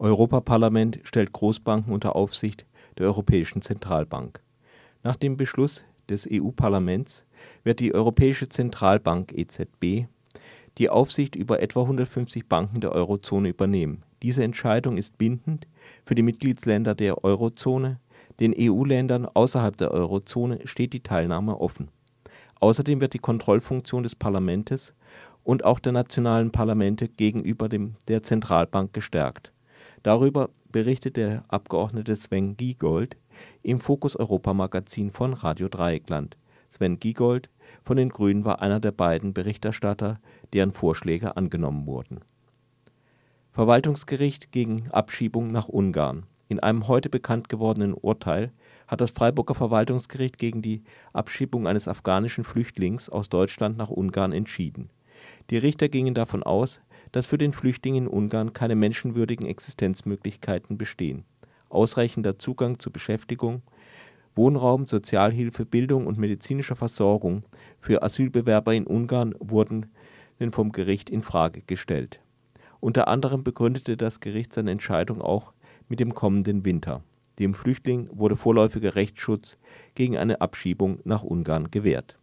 Europaparlament stellt Großbanken unter Aufsicht der Europäischen Zentralbank. Nach dem Beschluss des EU-Parlaments wird die Europäische Zentralbank EZB die Aufsicht über etwa 150 Banken der Eurozone übernehmen. Diese Entscheidung ist bindend für die Mitgliedsländer der Eurozone. Den EU-Ländern außerhalb der Eurozone steht die Teilnahme offen. Außerdem wird die Kontrollfunktion des Parlaments und auch der nationalen Parlamente gegenüber der Zentralbank gestärkt. Darüber berichtet der Abgeordnete Sven Giegold im Fokus Europa Magazin von Radio Dreieckland. Sven Giegold von den Grünen war einer der beiden Berichterstatter, deren Vorschläge angenommen wurden. Verwaltungsgericht gegen Abschiebung nach Ungarn. In einem heute bekannt gewordenen Urteil hat das Freiburger Verwaltungsgericht gegen die Abschiebung eines afghanischen Flüchtlings aus Deutschland nach Ungarn entschieden. Die Richter gingen davon aus, dass für den Flüchtling in Ungarn keine menschenwürdigen Existenzmöglichkeiten bestehen. Ausreichender Zugang zu Beschäftigung, Wohnraum, Sozialhilfe, Bildung und medizinischer Versorgung für Asylbewerber in Ungarn wurden vom Gericht in Frage gestellt. Unter anderem begründete das Gericht seine Entscheidung auch mit dem kommenden Winter. Dem Flüchtling wurde vorläufiger Rechtsschutz gegen eine Abschiebung nach Ungarn gewährt.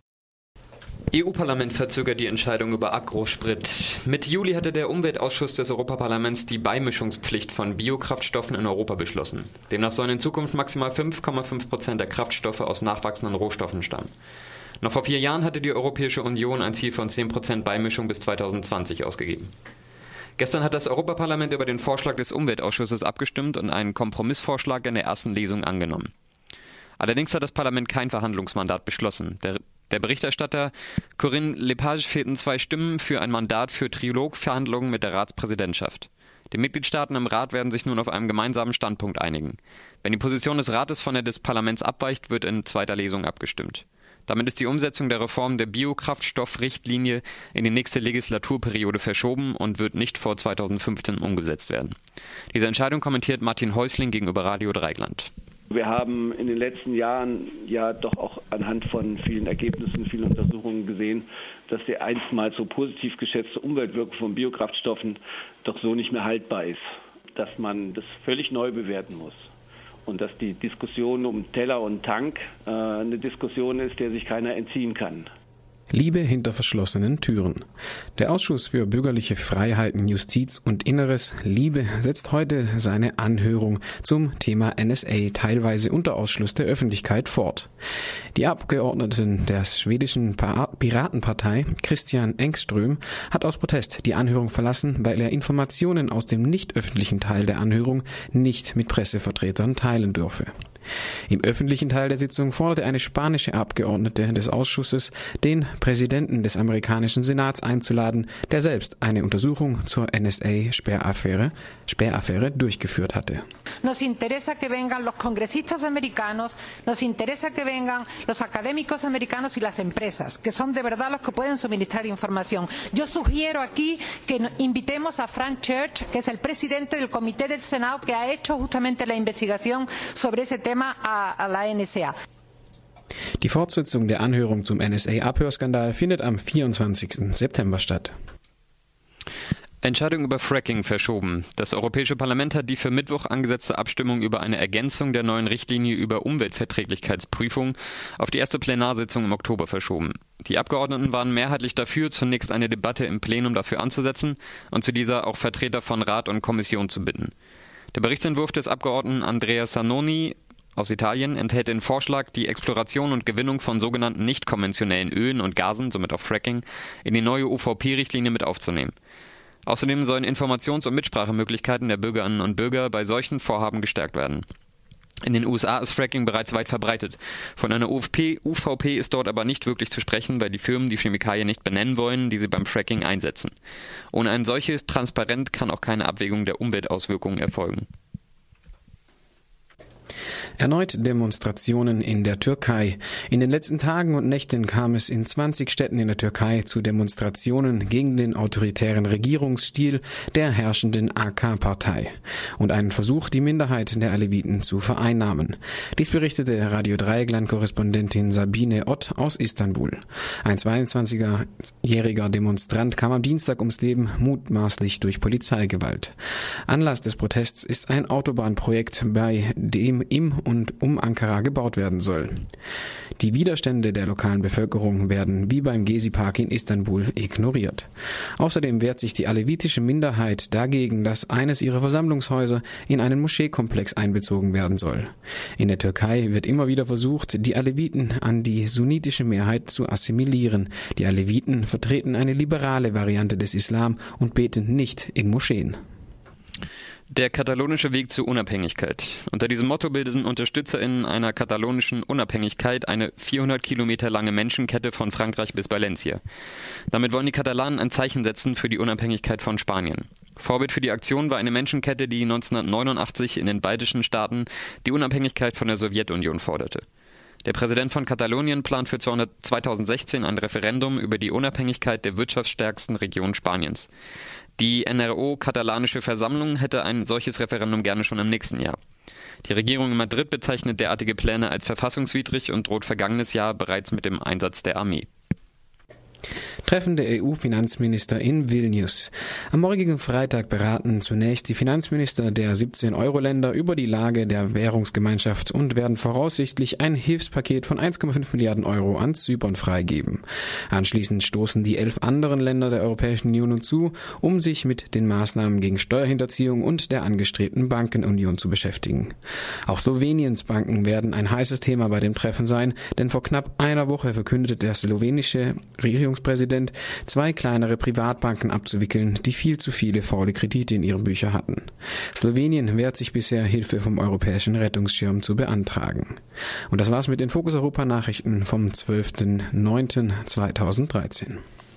EU-Parlament verzögert die Entscheidung über Agrosprit. Mitte Juli hatte der Umweltausschuss des Europaparlaments die Beimischungspflicht von Biokraftstoffen in Europa beschlossen. Demnach sollen in Zukunft maximal 5,5% der Kraftstoffe aus nachwachsenden Rohstoffen stammen. Noch vor 4 Jahren hatte die Europäische Union ein Ziel von 10% Beimischung bis 2020 ausgegeben. Gestern hat das Europaparlament über den Vorschlag des Umweltausschusses abgestimmt und einen Kompromissvorschlag in der ersten Lesung angenommen. Allerdings hat das Parlament kein Verhandlungsmandat beschlossen. Der Berichterstatter Corinne Lepage fehlten 2 Stimmen für ein Mandat für Trilogverhandlungen mit der Ratspräsidentschaft. Die Mitgliedstaaten im Rat werden sich nun auf einen gemeinsamen Standpunkt einigen. Wenn die Position des Rates von der des Parlaments abweicht, wird in zweiter Lesung abgestimmt. Damit ist die Umsetzung der Reform der Biokraftstoffrichtlinie in die nächste Legislaturperiode verschoben und wird nicht vor 2015 umgesetzt werden. Diese Entscheidung kommentiert Martin Häusling gegenüber Radio Dreieckland. Wir haben in den letzten Jahren ja doch auch anhand von vielen Ergebnissen, vielen Untersuchungen gesehen, dass die einstmals so positiv geschätzte Umweltwirkung von Biokraftstoffen doch so nicht mehr haltbar ist, dass man das völlig neu bewerten muss. Und dass die Diskussion um Teller und Tank eine Diskussion ist, der sich keiner entziehen kann. Liebe hinter verschlossenen Türen. Der Ausschuss für bürgerliche Freiheiten, Justiz und Inneres, Liebe, setzt heute seine Anhörung zum Thema NSA teilweise unter Ausschluss der Öffentlichkeit fort. Die Abgeordneten der schwedischen Piratenpartei, Christian Engström, hat aus Protest die Anhörung verlassen, weil er Informationen aus dem nicht öffentlichen Teil der Anhörung nicht mit Pressevertretern teilen dürfe. Im öffentlichen Teil der Sitzung forderte eine spanische Abgeordnete des Ausschusses, den Präsidenten des amerikanischen Senats einzuladen, der selbst eine Untersuchung zur NSA-Sperraffäre durchgeführt hatte. Nos interesa que vengan los congresistas americanos, nos interesa que vengan los académicos americanos y las empresas, que son de verdad los que pueden suministrar información. Yo sugiero aquí que invitemos a Frank Church, que es el presidente del comité del Senado que ha hecho justamente la investigación sobre ese tema a la NSA. Die Fortsetzung der Anhörung zum NSA-Abhörskandal findet am 24. September statt. Entscheidung über Fracking verschoben. Das Europäische Parlament hat die für Mittwoch angesetzte Abstimmung über eine Ergänzung der neuen Richtlinie über Umweltverträglichkeitsprüfung auf die erste Plenarsitzung im Oktober verschoben. Die Abgeordneten waren mehrheitlich dafür, zunächst eine Debatte im Plenum dafür anzusetzen und zu dieser auch Vertreter von Rat und Kommission zu bitten. Der Berichtsentwurf des Abgeordneten Andrea Zanoni aus Italien enthält den Vorschlag, die Exploration und Gewinnung von sogenannten nicht konventionellen Ölen und Gasen, somit auch Fracking, in die neue UVP-Richtlinie mit aufzunehmen. Außerdem sollen Informations- und Mitsprachemöglichkeiten der Bürgerinnen und Bürger bei solchen Vorhaben gestärkt werden. In den USA ist Fracking bereits weit verbreitet. Von einer UVP ist dort aber nicht wirklich zu sprechen, weil die Firmen die Chemikalien nicht benennen wollen, die sie beim Fracking einsetzen. Ohne ein solches Transparent kann auch keine Abwägung der Umweltauswirkungen erfolgen. Erneut Demonstrationen in der Türkei. In den letzten Tagen und Nächten kam es in 20 Städten in der Türkei zu Demonstrationen gegen den autoritären Regierungsstil der herrschenden AK-Partei und einen Versuch, die Minderheit der Aleviten zu vereinnahmen. Dies berichtete Radio Dreieckland-Korrespondentin Sabine Ott aus Istanbul. Ein 22-jähriger Demonstrant kam am Dienstag ums Leben, mutmaßlich durch Polizeigewalt. Anlass des Protests ist ein Autobahnprojekt, bei dem im und um Ankara gebaut werden soll. Die Widerstände der lokalen Bevölkerung werden wie beim Gezi-Park in Istanbul ignoriert. Außerdem wehrt sich die alevitische Minderheit dagegen, dass eines ihrer Versammlungshäuser in einen Moscheekomplex einbezogen werden soll. In der Türkei wird immer wieder versucht, die Aleviten an die sunnitische Mehrheit zu assimilieren. Die Aleviten vertreten eine liberale Variante des Islam und beten nicht in Moscheen. Der katalonische Weg zur Unabhängigkeit. Unter diesem Motto bilden UnterstützerInnen einer katalonischen Unabhängigkeit eine 400 Kilometer lange Menschenkette von Frankreich bis Valencia. Damit wollen die Katalanen ein Zeichen setzen für die Unabhängigkeit von Spanien. Vorbild für die Aktion war eine Menschenkette, die 1989 in den baltischen Staaten die Unabhängigkeit von der Sowjetunion forderte. Der Präsident von Katalonien plant für 2016 ein Referendum über die Unabhängigkeit der wirtschaftsstärksten Region Spaniens. Die NRO-katalanische Versammlung hätte ein solches Referendum gerne schon im nächsten Jahr. Die Regierung in Madrid bezeichnet derartige Pläne als verfassungswidrig und droht vergangenes Jahr bereits mit dem Einsatz der Armee. Treffen der EU-Finanzminister in Vilnius. Am morgigen Freitag beraten zunächst die Finanzminister der 17 Euro-Länder über die Lage der Währungsgemeinschaft und werden voraussichtlich ein Hilfspaket von 1,5 Milliarden Euro an Zypern freigeben. Anschließend stoßen die 11 anderen Länder der Europäischen Union zu, um sich mit den Maßnahmen gegen Steuerhinterziehung und der angestrebten Bankenunion zu beschäftigen. Auch Sloweniens Banken werden ein heißes Thema bei dem Treffen sein, denn vor knapp einer Woche verkündete der slowenische Regierungspräsident, 2 kleinere Privatbanken abzuwickeln, die viel zu viele faule Kredite in ihren Büchern hatten. Slowenien wehrt sich bisher, Hilfe vom europäischen Rettungsschirm zu beantragen. Und das war's mit den Fokus Europa Nachrichten vom 12.09.2013.